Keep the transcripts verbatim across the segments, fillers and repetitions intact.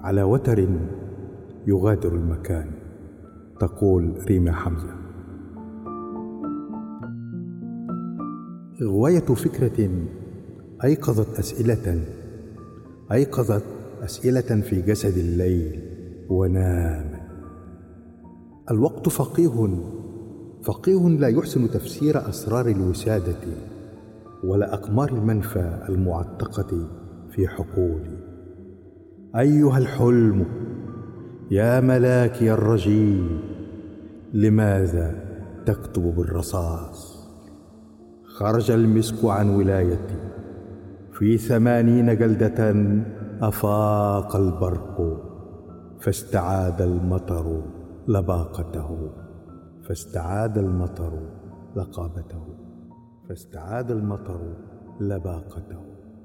على وتر يغادر المكان. تقول ريما حمزة. غواية فكرة أيقظت أسئلة أيقظت أسئلة في جسد الليل ونام. الوقت فقيه فقيه لا يحسن تفسير أسرار الوسادة ولا أقمار المنفى المعتقة في حقولي. أيها الحلم يا ملاكي الرجيم، لماذا تكتب بالرصاص؟ خرج المسك عن ولايتي، في ثمانين جلدة أفاق البرق، فاستعاد المطر لباقته فاستعاد المطر لقابته فاستعاد المطر لباقته.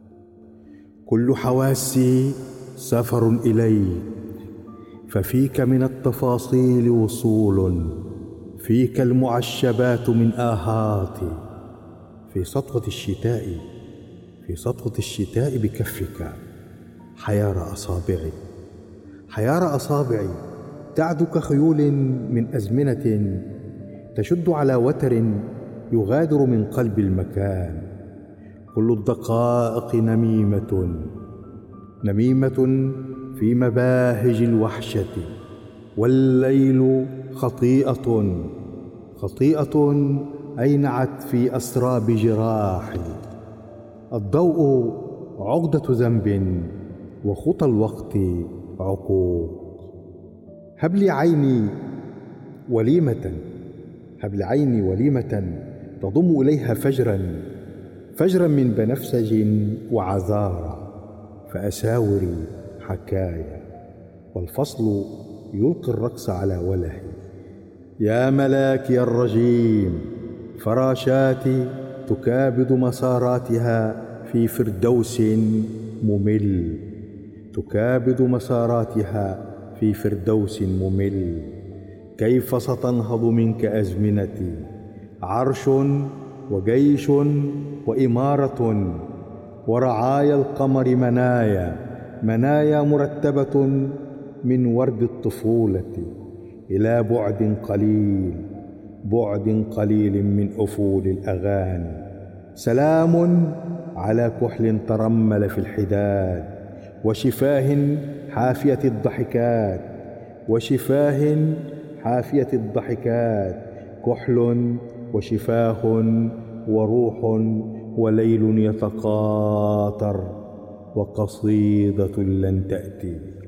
كل حواسي سفر إليك، ففيك من التفاصيل وصول، فيك المعشبات من آهاتي. في سطوة الشتاء في سطوة الشتاء بكفك حيار أصابعي حيار أصابعي تعد كخيول من أزمنة تشد على وتر يغادر من قلب المكان. كل الدقائق نميمة نميمة في مباهج الوحشة، والليل خطيئة خطيئة أينعت في أسراب جراحي. الضوء عقدة ذنب وخطى الوقت عقوق. هب لي عيني وليمة هب لي عيني وليمة تضم إليها فجرا فجرا من بنفسج وعذارى، فأساوري حكايا والفصل يلقي الرقص على وله. يا ملاكي الرجيم، فراشاتي تكابد مساراتها في فردوس ممل تكابد مساراتها في فردوس ممل. كيف ستنهض منك أزمنتي؟ عرش وجيش وإمارة ورعايا القمر، منايا منايا مرتبة من ورد الطفولة إلى بعد قليل بعد قليل من أفول الأغاني. سلام على كحل ترمل في الحداد، وشفاه حافية الضحكات وشفاه حافية الضحكات كحل وشفاه وروح وليل يتقاطر وقصيدة لن تأتي.